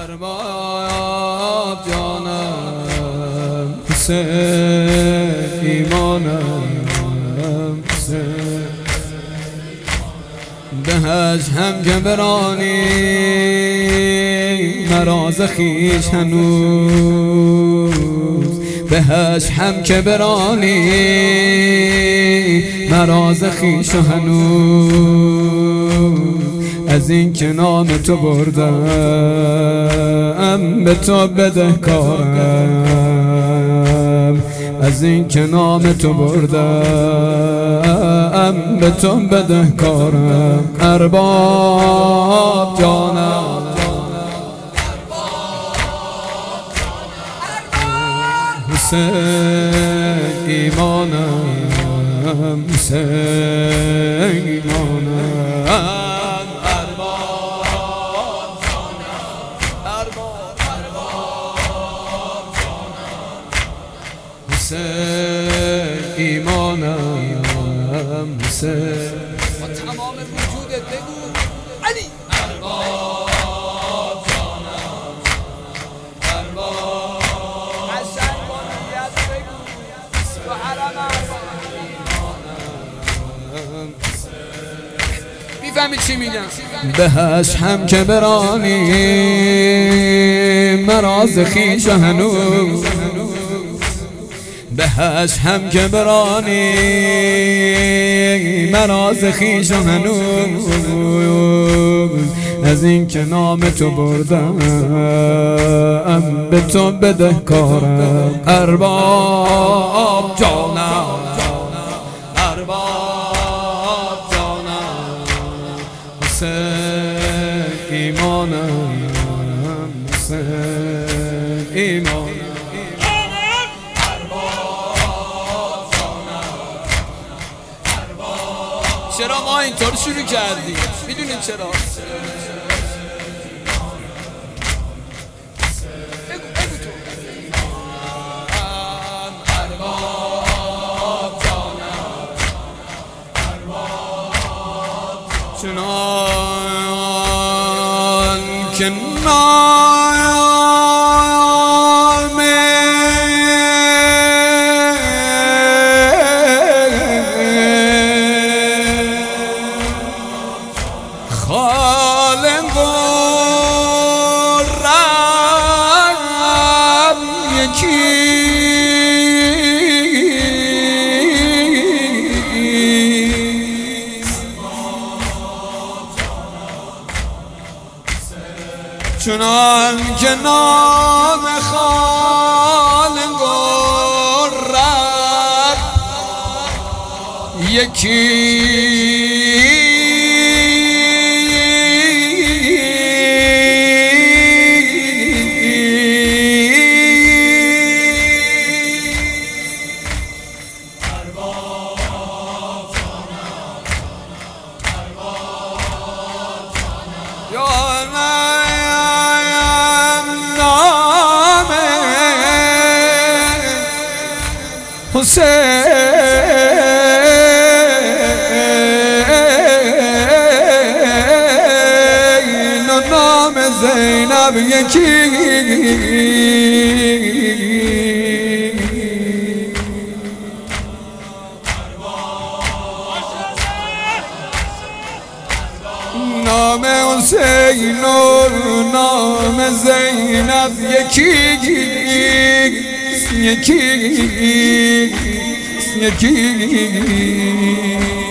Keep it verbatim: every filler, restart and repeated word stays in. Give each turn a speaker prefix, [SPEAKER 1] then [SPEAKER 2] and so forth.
[SPEAKER 1] ارباب جانم حسین ایمانم حسین بهش هم که برانی مراز خیش هنوز بهش هم که برانی مراز خیش هنوز از این که نام تو بردم به تو بدهکارم از این که نام تو بردم به تو بدهکارم ارباب جانم حسین ایمانم حسین ایمانم حسین ایمانم حسین
[SPEAKER 2] با تمام وجودت بگو علی
[SPEAKER 1] ارباب جانم ارباب
[SPEAKER 2] قشنگ با نیت بگو تو حرم میفهمی چی میگم؟
[SPEAKER 1] بهش هم که برانی مراز خیش هنوز بهش هم که برانی مراز خیش هنوز از این که نام تو بردم به تو بدهکارم ارباب جانم ارباب جانم حسین ایمانم حسین ایمانم
[SPEAKER 2] چرا ما اینطور شروع کردیم؟ میدونین چرا؟ بگو بگو تو
[SPEAKER 1] ارباب جانم ارباب چنان که خالق و رب یکیست چنان که نام خالق و رب یکی حسین و نام زینب یکی نام حسین و نام زینب یکی یکی یکی